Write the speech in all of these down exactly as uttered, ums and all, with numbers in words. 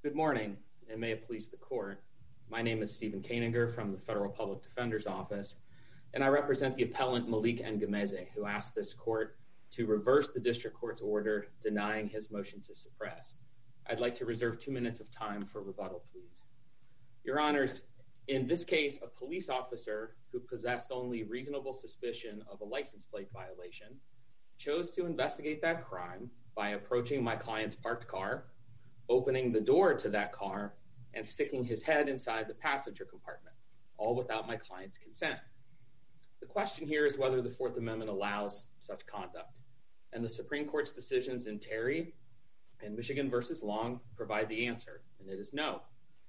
Good morning, and may it please the Court. My name is Stephen Koeninger from the Federal Public Defender's Office, and I represent the appellant Malik Ngemeze, who asked this Court to reverse the District Court's order denying his motion to suppress. I'd like to reserve two minutes of time for rebuttal, please. Your Honors, in this case, a police officer who possessed only reasonable suspicion of a license plate violation chose to investigate that crime by approaching my client's parked car, opening the door to that car, and sticking his head inside the passenger compartment, all without my client's consent. The question here is whether the Fourth Amendment allows such conduct, and the Supreme Court's decisions in Terry and Michigan v. Long provide the answer, and it is no.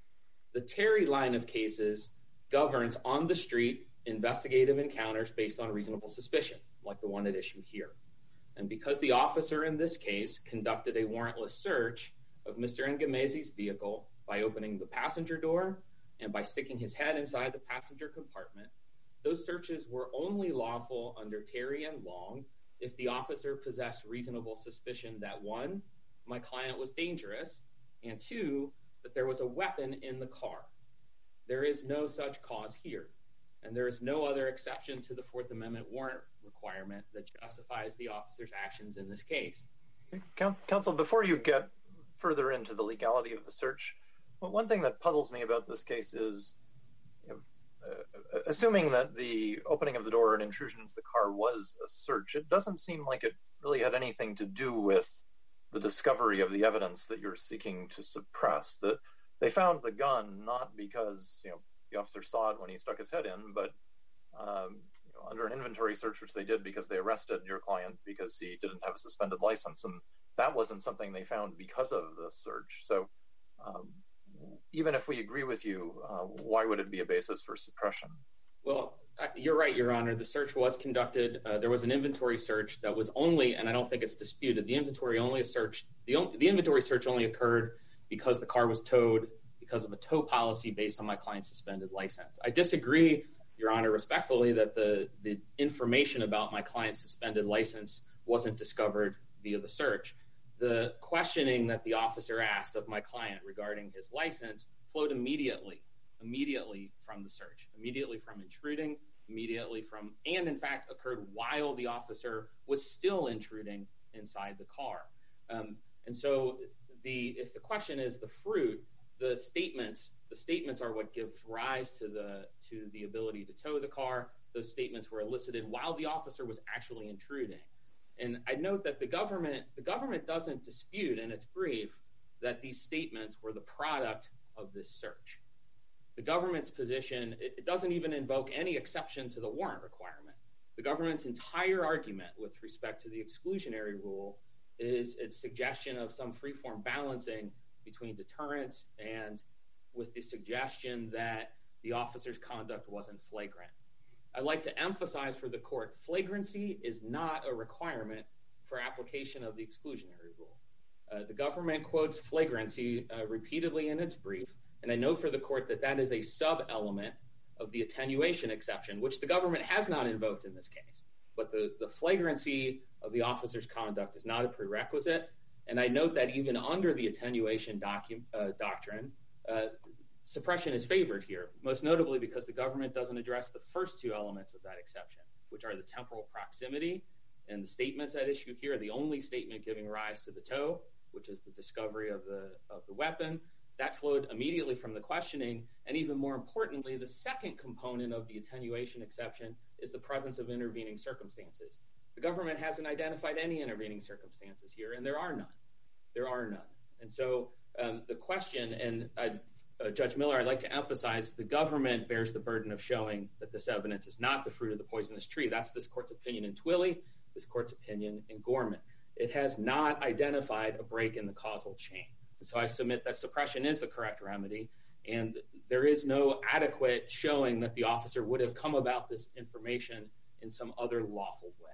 The Terry line of cases governs on-the-street investigative encounters based on reasonable suspicion, like the one at issue here. And because the officer in this case conducted a warrantless search of Mister Ngemeze's vehicle by opening the passenger door and by sticking his head inside the passenger compartment, those searches were only lawful under Terry and Long if the officer possessed reasonable suspicion that, one, my client was dangerous, and two, that there was a weapon in the car. There is no such cause here, and there is no other exception to the Fourth Amendment warrant requirement that justifies the officer's actions in this case. Counsel, before you get further into the legality of the search, well, one thing that puzzles me about this case is, you know, uh, assuming that the opening of the door and intrusion into the car was a search, it doesn't seem like it really had anything to do with the discovery of the evidence that you're seeking to suppress. That they found the gun not because, you know, the officer saw it when he stuck his head in, but um, you know, under an inventory search, which they did because they arrested your client because he didn't have a suspended license, and that wasn't something they found because of the search. So um, even if we agree with you, uh, why would it be a basis for suppression? Well, you're right, Your Honor. The search was conducted. Uh, there was an inventory search that was only, and I don't think it's disputed, the inventory only search, the, the inventory search only occurred because the car was towed because of a tow policy based on my client's suspended license. I disagree, Your Honor, respectfully, that the, the information about my client's suspended license wasn't discovered via the search. The questioning that the officer asked of my client regarding his license flowed immediately, immediately from the search, immediately from intruding, immediately from, and in fact occurred while the officer was still intruding inside the car. Um, and so the if the question is the fruit, the statements, the statements are what give rise to the to the ability to tow the car. Those statements were elicited while the officer was actually intruding. And I note that the government, the government doesn't dispute in its brief that these statements were the product of this search. The government's position, it, it doesn't even invoke any exception to the warrant requirement. The government's entire argument with respect to the exclusionary rule is its suggestion of some freeform balancing between deterrence and with the suggestion that the officer's conduct wasn't flagrant. I'd like to emphasize for the court, flagrancy is not a requirement for application of the exclusionary rule. Uh, the government quotes flagrancy uh, repeatedly in its brief, and I know for the court that that is a sub-element of the attenuation exception, which the government has not invoked in this case. But the, the flagrancy of the officer's conduct is not a prerequisite, and I note that even under the attenuation docu- uh, doctrine, uh, suppression is favored here, most notably because the government doesn't address the first two elements of that exception, which are the temporal proximity and the statements at issue here, the only statement giving rise to the tow, which is the discovery of the of the weapon. That flowed immediately from the questioning, and even more importantly, the second component of the attenuation exception is the presence of intervening circumstances. The government hasn't identified any intervening circumstances here, and there are none. There are none. And so um, the question, and uh, uh, Judge Miller, I'd like to emphasize, the government bears the burden of showing that this evidence is not the fruit of the poisonous tree. That's this court's opinion in Twilley, this court's opinion in Gorman. It has not identified a break in the causal chain. And so I submit that suppression is the correct remedy, and there is no adequate showing that the officer would have come about this information in some other lawful way.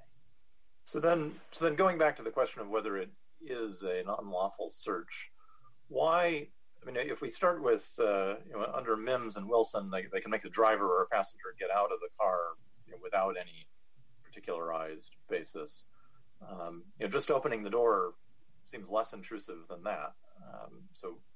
So then, so then going back to the question of whether it is an unlawful search, why, I mean, if we start with, uh, you know, under Mims and Wilson, they, they can make the driver or a passenger get out of the car, you know, without any particularized basis. Um, you know, just opening the door seems less intrusive than that. Um, so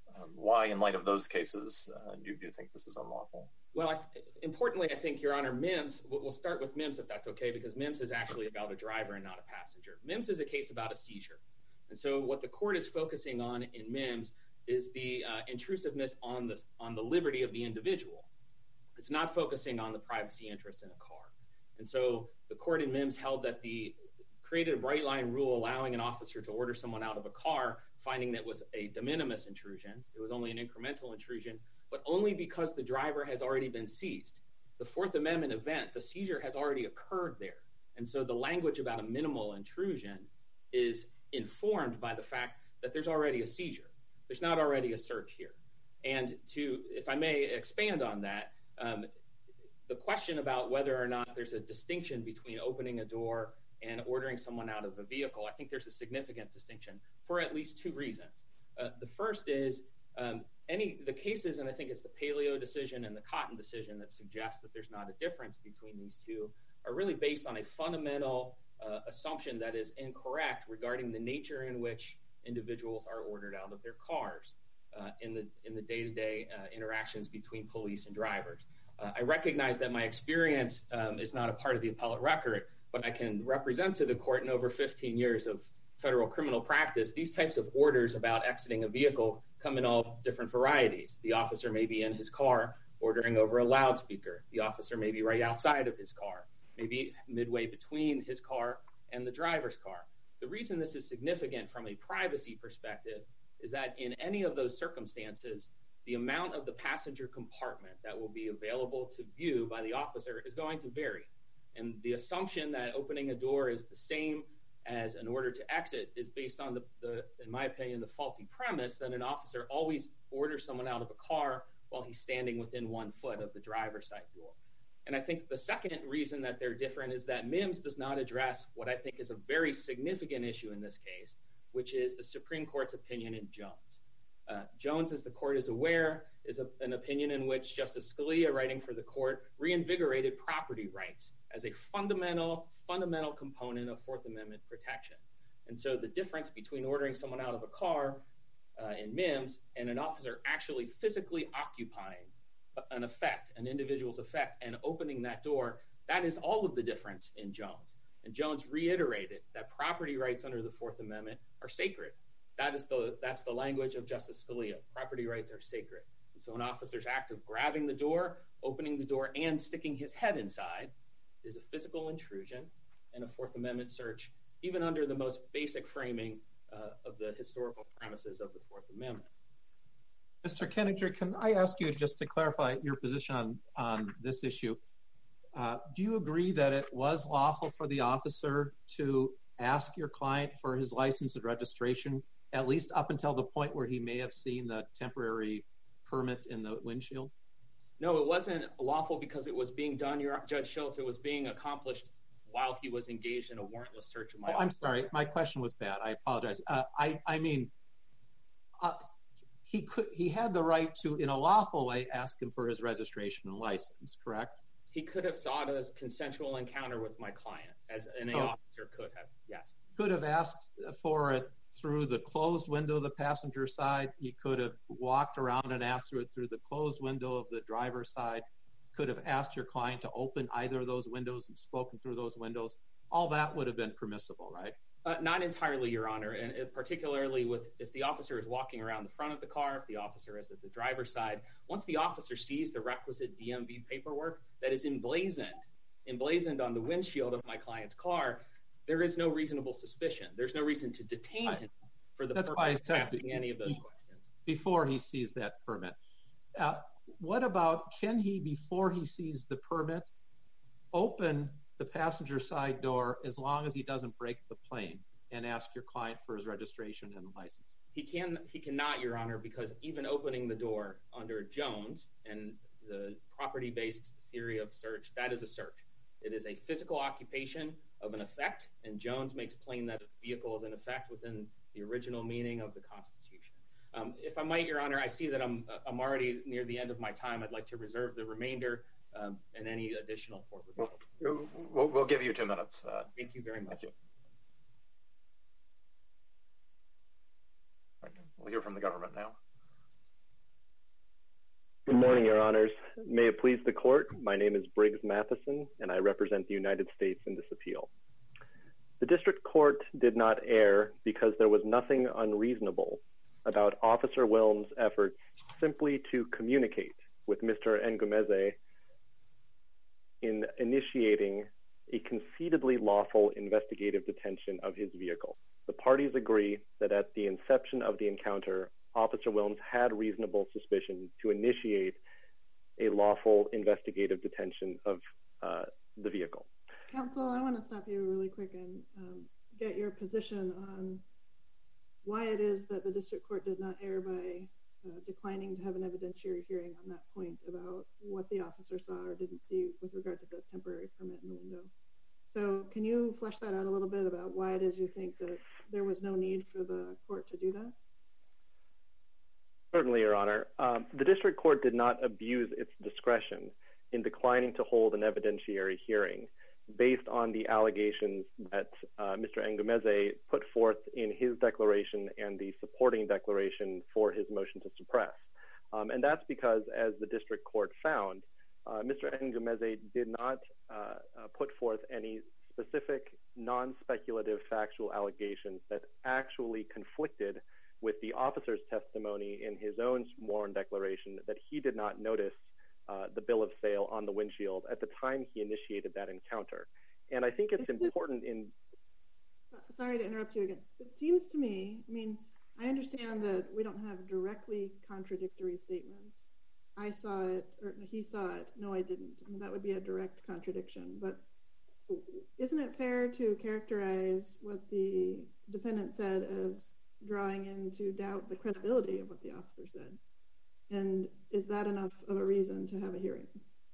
Um, why, in light of those cases, uh, do, do you think this is unlawful? Well, I, importantly, I think, Your Honor, Mims, we'll start with Mims if that's okay, because Mims is actually about a driver and not a passenger. Mims is a case about a seizure. And so what the court is focusing on in Mims is the uh, intrusiveness on the, on the liberty of the individual. It's not focusing on the privacy interest in a car. And so the court in Mims held that the created a bright line rule allowing an officer to order someone out of a car, finding that it was a de minimis intrusion. It was only an incremental intrusion, but only because the driver has already been seized. The Fourth Amendment event, the seizure has already occurred there. And so the language about a minimal intrusion is informed by the fact that there's already a seizure. There's not already a search here. And to, if I may expand on that, um, the question about whether or not there's a distinction between opening a door and ordering someone out of a vehicle, I think there's a significant distinction for at least two reasons. Uh, the first is um, any the cases, and I think it's the Paleo decision and the Cotton decision that suggests that there's not a difference between these two, are really based on a fundamental uh, assumption that is incorrect regarding the nature in which individuals are ordered out of their cars uh, in the in the day-to-day uh, interactions between police and drivers. Uh, I recognize that my experience um, is not a part of the appellate record, but I can represent to the court in over fifteen years of federal criminal practice, these types of orders about exiting a vehicle come in all different varieties. The officer may be in his car ordering over a loudspeaker. The officer may be right outside of his car, maybe midway between his car and the driver's car. The reason this is significant from a privacy perspective is that in any of those circumstances, the amount of the passenger compartment that will be available to view by the officer is going to vary. And the assumption that opening a door is the same as an order to exit is based on, the, the, in my opinion, the faulty premise that an officer always orders someone out of a car while he's standing within one foot of the driver's side door. And I think the second reason that they're different is that Mims does not address what I think is a very significant issue in this case, which is the Supreme Court's opinion in Jones. Uh, Jones, as the court is aware, is a, an opinion in which Justice Scalia, writing for the court, reinvigorated property rights as a fundamental, fundamental component of Fourth Amendment protection. And so the difference between ordering someone out of a car uh, in Mims and an officer actually physically occupying an effect, an individual's effect, and opening that door, that is all of the difference in Jones. And Jones reiterated that property rights under the Fourth Amendment are sacred. That is the, that's the language of Justice Scalia. Property rights are sacred. And so an officer's act of grabbing the door, opening the door, and sticking his head inside is a physical intrusion and a Fourth Amendment search, even under the most basic framing uh, of the historical premises of the Fourth Amendment. Mister Kenninger, can I ask you just to clarify your position on, on this issue? Uh, do you agree that it was lawful for the officer to ask your client for his license and registration, at least up until the point where he may have seen the temporary permit in the windshield? No, it wasn't lawful because it was being done, Your, Judge Schultz, it was being accomplished while he was engaged in a warrantless search of my oh, I'm sorry, my question was bad. I apologize. Uh, I, I mean, uh, he could, he had the right to, in a lawful way, ask him for his registration and license, correct? He could have sought a consensual encounter with my client, as any oh. officer could have, yes. Could have asked for it through the closed window of the passenger side. He could have walked around and asked for it through the closed window of the driver's side. Could have asked your client to open either of those windows and spoken through those windows. All that would have been permissible, right? Uh, not entirely, Your Honor, and it, particularly with if the officer is walking around the front of the car, if the officer is at the driver's side. Once the officer sees the requisite D M V paperwork that is emblazoned, emblazoned on the windshield of my client's car, there is no reasonable suspicion. There's no reason to detain right. him for the That's purpose of asking any of those questions. Before he sees that permit. Uh, what about, can he, before he sees the permit, open the passenger side door as long as he doesn't break the plane and ask your client for his registration and license? He can, he cannot, Your Honor, because even opening the door under Jones and the property-based theory of search, that is a search. It is a physical occupation of an effect, and Jones makes plain that a vehicle is an effect within the original meaning of the Constitution. Um, if I might, Your Honor, I see that I'm, I'm already near the end of my time. I'd like to reserve the remainder um, and any additional for rebuttal. We'll, we'll give you two minutes. Uh, Thank you very much. Thank you. We'll hear from the government now. Your Honors. May it please the court, my name is Briggs Matheson, and I represent the United States in this appeal. The district court did not err because there was nothing unreasonable about Officer Wilms' efforts simply to communicate with Mister Ngumeze in initiating a concededly lawful investigative detention of his vehicle. The parties agree that at the inception of the encounter, Officer Wilms had reasonable suspicion to initiate a lawful investigative detention of uh, the vehicle. Counsel, I want to stop you really quick and um, get your position on why it is that the district court did not err by uh, declining to have an evidentiary hearing on that point about what the officer saw or didn't see with regard to the temporary permit in the window. So can you flesh that out a little bit about why it is you think that there was no need for the court to do that? Certainly, Your Honor. Um, the district court did not abuse its discretion in declining to hold an evidentiary hearing based on the allegations that uh, Mister Ngumeze put forth in his declaration and the supporting declaration for his motion to suppress. Um, and that's because, as the district court found, uh, Mister Ngumeze did not uh, uh, put forth any specific non-speculative factual allegations that actually conflicted with the officer's testimony in his own sworn declaration that he did not notice uh, the bill of sale on the windshield at the time he initiated that encounter. And I think it's important in... Sorry to interrupt you again. It seems to me, I mean, I understand that we don't have directly contradictory statements. I saw it, or he saw it, no, I didn't. I mean, that would be a direct contradiction. But isn't it fair to characterize what the defendant said as drawing into doubt the credibility of what the officer said? And is that enough of a reason to have a hearing?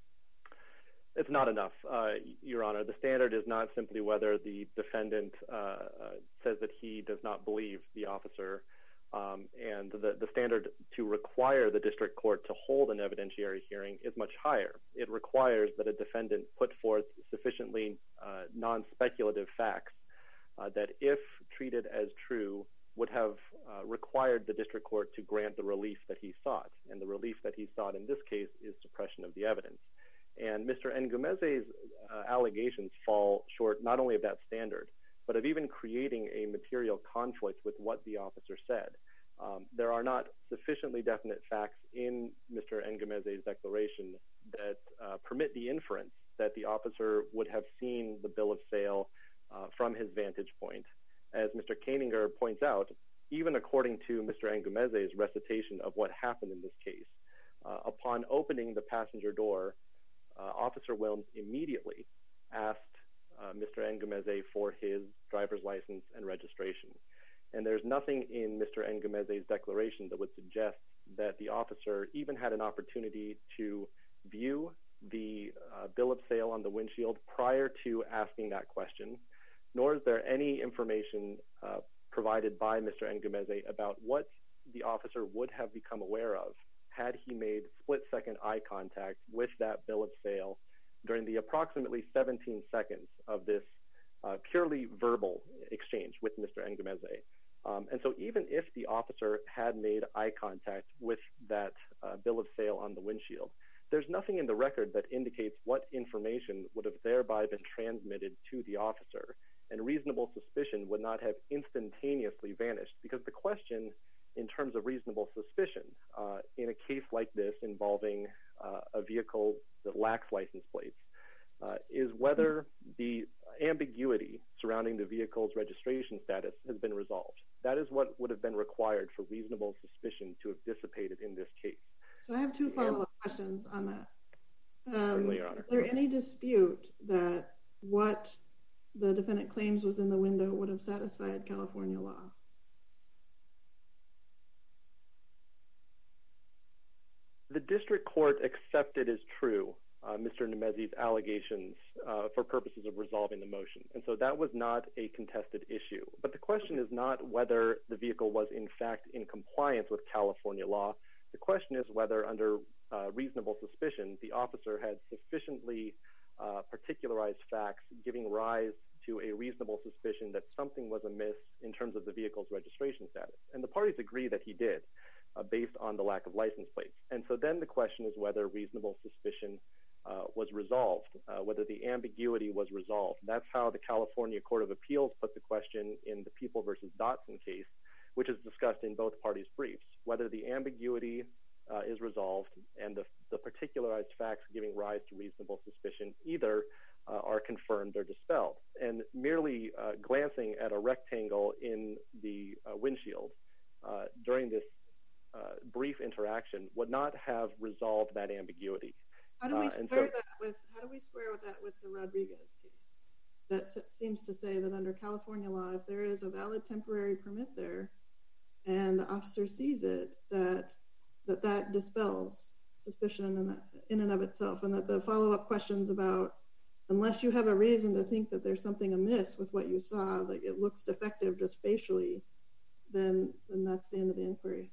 It's not enough, uh, Your Honor. The standard is not simply whether the defendant uh, uh, says that he does not believe the officer. Um, and the, the standard to require the district court to hold an evidentiary hearing is much higher. It requires that a defendant put forth sufficiently uh, non-speculative facts uh, that, if treated as true, would have uh, required the district court to grant the relief that he sought. And the relief that he sought in this case is suppression of the evidence. And Mister Ngumeze's uh, allegations fall short not only of that standard, but of even creating a material conflict with what the officer said. Um, there are not sufficiently definite facts in Mister Ngumeze's declaration that uh, permit the inference that the officer would have seen the bill of sale uh, from his vantage point. As Mister Koeninger points out, even according to Mister Ngumeze's recitation of what happened in this case, uh, upon opening the passenger door, uh, Officer Wilms immediately asked uh, Mister Ngumeze for his driver's license and registration. And there's nothing in Mister Ngumeze's declaration that would suggest that the officer even had an opportunity to view the uh, bill of sale on the windshield prior to asking that question, nor is there any information uh, provided by Mister Ngumeze about what the officer would have become aware of had he made split-second eye contact with that bill of sale during the approximately seventeen seconds of this uh, purely verbal exchange with Mister Ngumeze. Um, and so even if the officer had made eye contact with that uh, bill of sale on the windshield, there's nothing in the record that indicates what information would have thereby been transmitted to the officer, and reasonable suspicion would not have instantaneously vanished, because the question in terms of reasonable suspicion uh, in a case like this involving uh, a vehicle that lacks license plates uh, is whether the ambiguity surrounding the vehicle's registration status has been resolved. That is what would have been required for reasonable suspicion to have dissipated in this case. So I have two follow-up questions on that. Um, Certainly, Your Honor. Is there any dispute that what the defendant claims was in the window would have satisfied California law? The district court accepted as true uh, Mister Ngumeze's allegations uh, for purposes of resolving the motion. And so that was not a contested issue. But the question is not whether the vehicle was in fact in compliance with California law. The question is whether, under uh, reasonable suspicion, the officer had sufficiently uh, particularized facts giving rise to a reasonable suspicion that something was amiss in terms of the vehicle's registration status. And the parties agree that he did. uh, based on the lack of license plates. And so then the question is whether reasonable suspicion uh, was resolved, uh, whether the ambiguity was resolved. That's how the California Court of Appeals put the question in the People versus Dotson case, which is discussed in both parties' briefs, whether the ambiguity uh, is resolved and the, the particularized facts giving rise to reasonable suspicion either uh, are confirmed or dispelled. And merely uh, glancing at a rectangle in the uh, windshield uh, during this uh, brief interaction would not have resolved that ambiguity. How do we uh, square so, that with how do we square with that with the Rodriguez case? That seems to say that under California law, if there is a valid temporary permit there, and the officer sees it, that that that dispels suspicion in, that, in and of itself, and that the follow-up questions about, unless you have a reason to think that there's something amiss with what you saw, like it looks defective just facially, then then that's the end of the inquiry.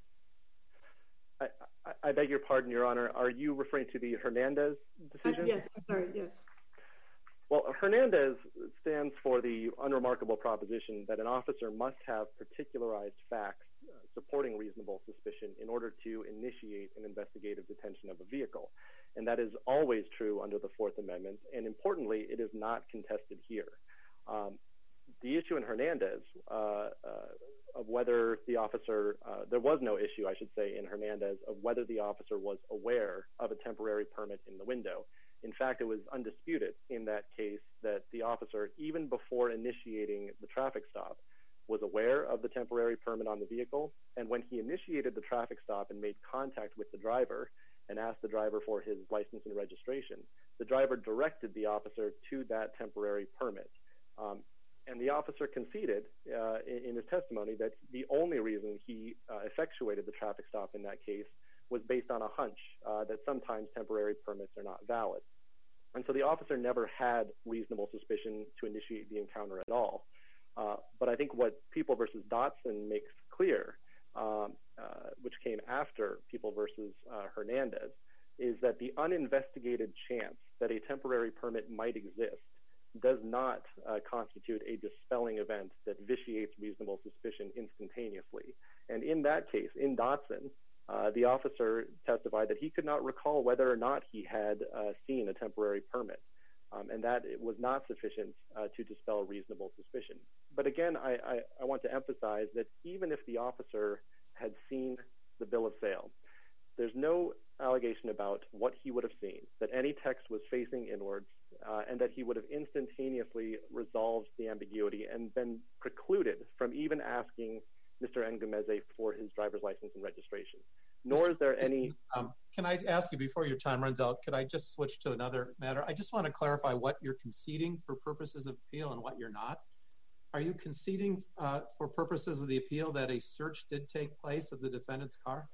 I, I, I beg your pardon, Your Honor. Are you referring to the Hernandez decision? Uh, yes, I'm sorry, yes. Well, Hernandez stands for the unremarkable proposition that an officer must have particularized facts uh, supporting reasonable suspicion in order to initiate an investigative detention of a vehicle. And that is always true under the Fourth Amendment. And importantly, it is not contested here. Um, the issue in Hernandez uh, uh, of whether the officer, uh, there was no issue, I should say, in Hernandez of whether the officer was aware of a temporary permit in the window. In fact, it was undisputed in that case that the officer, even before initiating the traffic stop, was aware of the temporary permit on the vehicle. And when he initiated the traffic stop and made contact with the driver and asked the driver for his license and registration, the driver directed the officer to that temporary permit. Um, and the officer conceded uh, in, in his testimony that the only reason he uh, effectuated the traffic stop in that case was based on a hunch uh, that sometimes temporary permits are not valid. And so the officer never had reasonable suspicion to initiate the encounter at all. Uh, but I think what People versus Dotson makes clear, um, uh, which came after People versus uh, Hernandez, is that the uninvestigated chance that a temporary permit might exist does not uh, constitute a dispelling event that vitiates reasonable suspicion instantaneously. And in that case, in Dotson, Uh, the officer testified that he could not recall whether or not he had uh, seen a temporary permit, um, and that it was not sufficient uh, to dispel reasonable suspicion. But again, I, I, I want to emphasize that even if the officer had seen the bill of sale, there's no allegation about what he would have seen, that any text was facing inwards, uh, and that he would have instantaneously resolved the ambiguity and been precluded from even asking Mister Ngumeze for his driver's license and registration. Nor is there any... Um, can I ask you, before your time runs out, could I just switch to another matter? I just want to clarify what you're conceding for purposes of appeal and what you're not. Are you conceding uh, for purposes of the appeal that a search did take place of the defendant's car?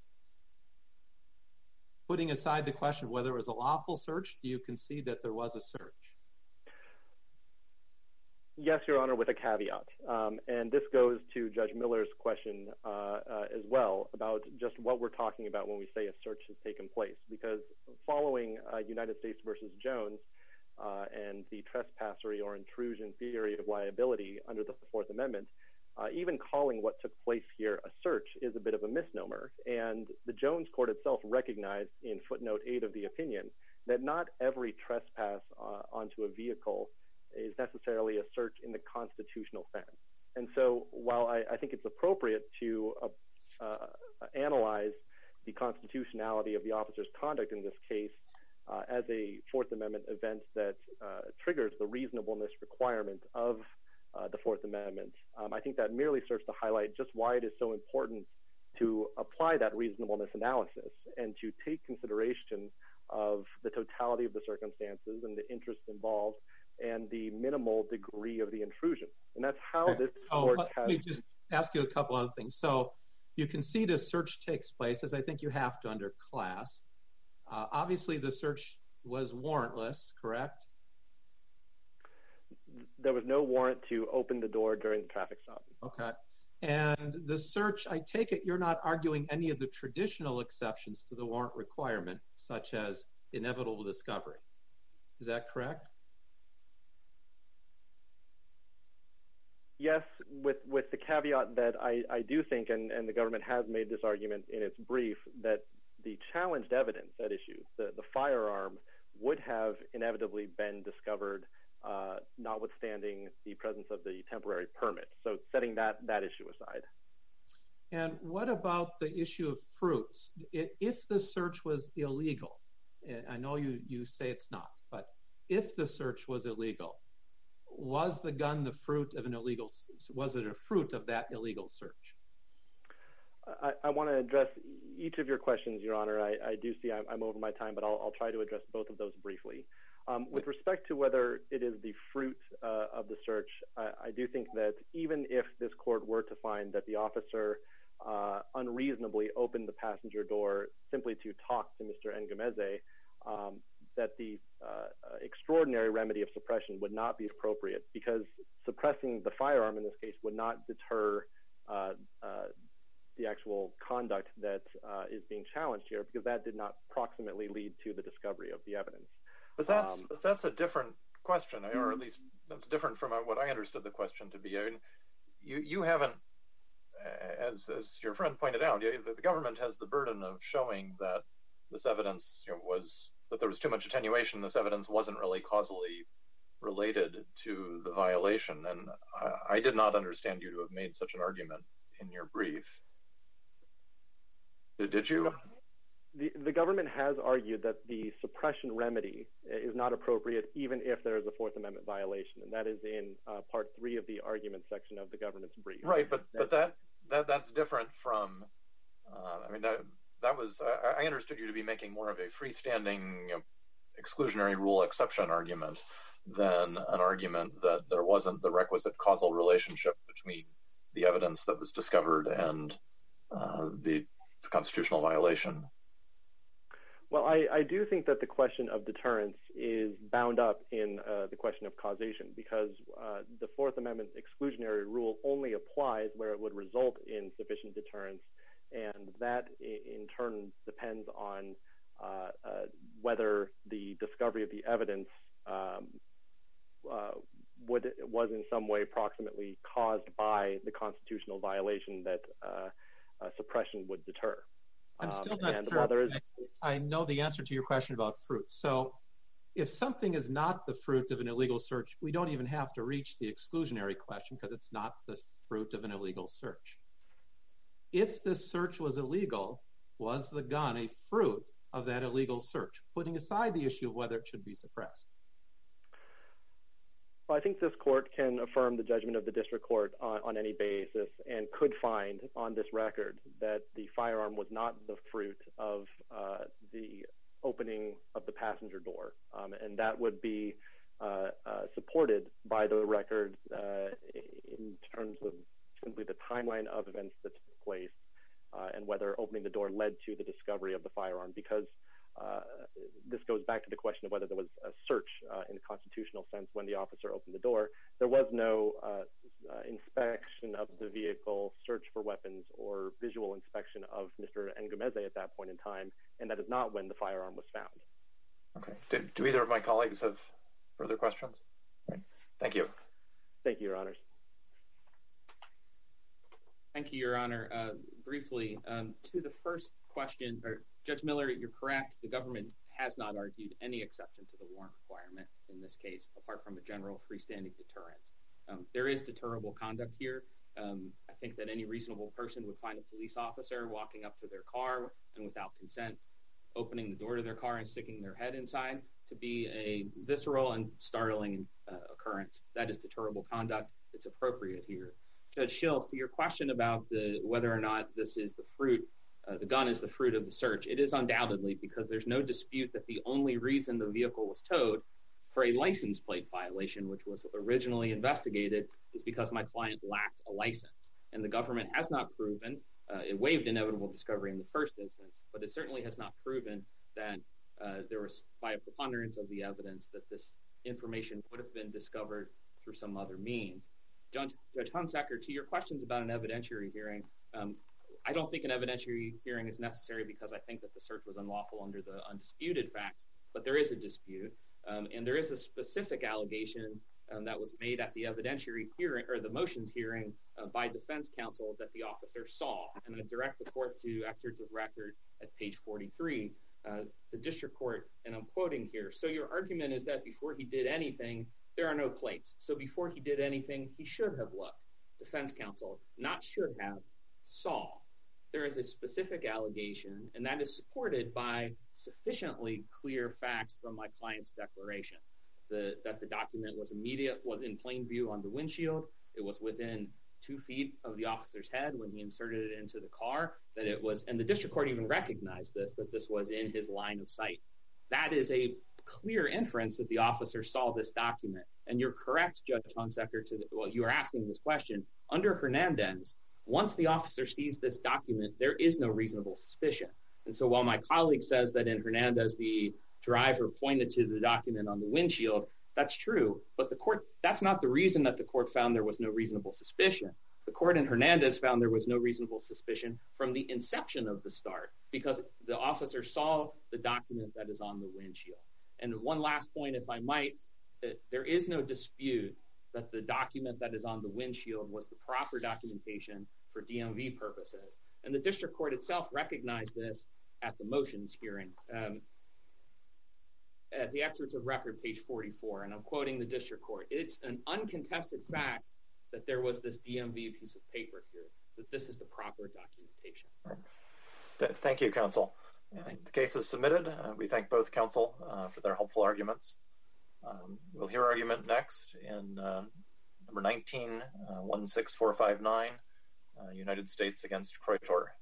Putting aside the question of whether it was a lawful search, do you concede that there was a search? Yes, Your Honor, with a caveat. Um, and this goes to Judge Miller's question uh, uh, as well about just what we're talking about when we say a search has taken place. Because following uh, United States versus Jones uh, and the trespassery or intrusion theory of liability under the Fourth Amendment, uh, even calling what took place here a search is a bit of a misnomer. And the Jones court itself recognized in footnote eight of the opinion that not every trespass uh, onto a vehicle is necessarily a search in the constitutional sense. And so while I, I think it's appropriate to uh, uh, analyze the constitutionality of the officer's conduct in this case uh, as a Fourth Amendment event that uh, triggers the reasonableness requirement of uh, the Fourth Amendment, um, I think that merely serves to highlight just why it is so important to apply that reasonableness analysis and to take consideration of the totality of the circumstances and the interests involved and the minimal degree of the intrusion. And that's how okay. this oh, court let has... me just ask you a couple other things. So you concede a search takes place, as I think you have to under class. Uh, obviously, the search was warrantless, correct? There was no warrant to open the door during the traffic stop. Okay. And the search, I take it you're not arguing any of the traditional exceptions to the warrant requirement, such as inevitable discovery. Is that correct? Yes, with, with the caveat that I, I do think, and, and the government has made this argument in its brief, that the challenged evidence at issue, the, the firearm, would have inevitably been discovered, uh, notwithstanding the presence of the temporary permit. So setting that, that issue aside. And what about the issue of fruits? If the search was illegal, I know you, you say it's not, but if the search was illegal, was the gun the fruit of an illegal, was it a fruit of that illegal search? I, I want to address each of your questions, Your Honor. I, I do see I'm, I'm over my time, but I'll, I'll try to address both of those briefly. Um, with respect to whether it is the fruit uh, of the search, I, I do think that even if this court were to find that the officer uh, unreasonably opened the passenger door simply to talk to Mister Ngumeze, um, that the uh, extraordinary remedy of suppression would not be appropriate, because suppressing the firearm in this case would not deter uh, uh, the actual conduct that uh, is being challenged here, because that did not proximately lead to the discovery of the evidence. But that's um, but that's a different question, or at least that's different from what I understood the question to be. I mean, you you haven't, as as your friend pointed out, the government has the burden of showing that this evidence, you know, was that there was too much attenuation. This evidence wasn't really causally related to the violation, and I, I did not understand you to have made such an argument in your brief. Did, did you? The, the government has argued that the suppression remedy is not appropriate even if there is a Fourth Amendment violation, and that is in uh, part three of the argument section of the government's brief. Right, but that, but that that that's different from. Uh, I mean, that, that was I, I understood you to be making more of a freestanding, you know, exclusionary rule exception argument than an argument that there wasn't the requisite causal relationship between the evidence that was discovered and uh, the, the constitutional violation. Well, I, I do think that the question of deterrence is bound up in uh, the question of causation, because uh, the Fourth Amendment exclusionary rule only applies where it would result in sufficient deterrence, and that in turn depends on uh, uh, whether the discovery of the evidence um, uh, would was in some way proximately caused by the constitutional violation that uh, uh, suppression would deter. I'm still um, not and sure. While there is, I know the answer to your question about fruit. So if something is not the fruit of an illegal search, we don't even have to reach the exclusionary question because it's not the fruit of an illegal search. If the search was illegal, was the gun a fruit of that illegal search, putting aside the issue of whether it should be suppressed? Well, I think this court can affirm the judgment of the district court on, on any basis, and could find on this record that the firearm was not the fruit of uh, the opening of the passenger door. Um, and that would be uh, uh, supported by the record uh, in terms of simply the timeline of events that took place uh, and whether opening the door led to the discovery of the firearm, because Uh, this goes back to the question of whether there was a search uh, in the constitutional sense when the officer opened the door. There was no uh, uh, inspection of the vehicle, search for weapons, or visual inspection of Mister Ngumeze at that point in time, and that is not when the firearm was found. Okay. Do, do either of my colleagues have further questions? Right. Thank you. Thank you, Your Honors. Thank you, Your Honor. Uh, briefly, um, to the first question, or Judge Miller, you're correct. The government has not argued any exception to the warrant requirement in this case, apart from a general freestanding deterrence. Um, there is deterrable conduct here. Um, I think that any reasonable person would find a police officer walking up to their car and without consent, opening the door to their car and sticking their head inside to be a visceral and startling uh, occurrence. That is deterrable conduct. It's appropriate here. Judge Schills, to your question about the whether or not this is the fruit, uh, the gun is the fruit of the search, it is undoubtedly, because there's no dispute that the only reason the vehicle was towed for a license plate violation, which was originally investigated, is because my client lacked a license. And the government has not proven, uh, it waived inevitable discovery in the first instance, but it certainly has not proven that uh, there was, by a preponderance of the evidence, that this information would have been discovered through some other means. Judge, Judge Hunsaker, to your questions about an evidentiary hearing, um, I don't think an evidentiary hearing is necessary because I think that the search was unlawful under the undisputed facts, but there is a dispute, um, and there is a specific allegation um, that was made at the evidentiary hearing or the motions hearing uh, by defense counsel that the officer saw. And I direct the court to excerpts of record at page forty-three. Uh, the district court, and I'm quoting here, so your argument is that before he did anything, there are no plates. So before he did anything, he should have looked. Defense counsel, not should have, saw. There is a specific allegation, and that is supported by sufficiently clear facts from my client's declaration. The, that the document was immediate, was in plain view on the windshield. It was within two feet of the officer's head when he inserted it into the car, that it was, and the district court even recognized this, that this was in his line of sight. That is a clear inference that the officer saw this document. And you're correct, Judge Hunsaker, to the, well, you are asking this question. Under Hernandez, once the officer sees this document, there is no reasonable suspicion. And so while my colleague says that in Hernandez, the driver pointed to the document on the windshield, that's true. But the court, that's not the reason that the court found there was no reasonable suspicion. The court in Hernandez found there was no reasonable suspicion from the inception of the start, because the officer saw the document that is on the windshield. And one last point, if I might, there is no dispute that the document that is on the windshield was the proper documentation for D M V purposes. And the district court itself recognized this at the motions hearing. Um, at the excerpts of record, page forty-four, and I'm quoting the district court, it's an uncontested fact that there was this D M V piece of paper here, that this is the proper documentation. Thank you, counsel. The case is submitted. Uh, we thank both counsel uh, for their helpful arguments. Um, we'll hear argument next in uh, number nineteen, uh, one six four five nine, uh, United States against Croytor.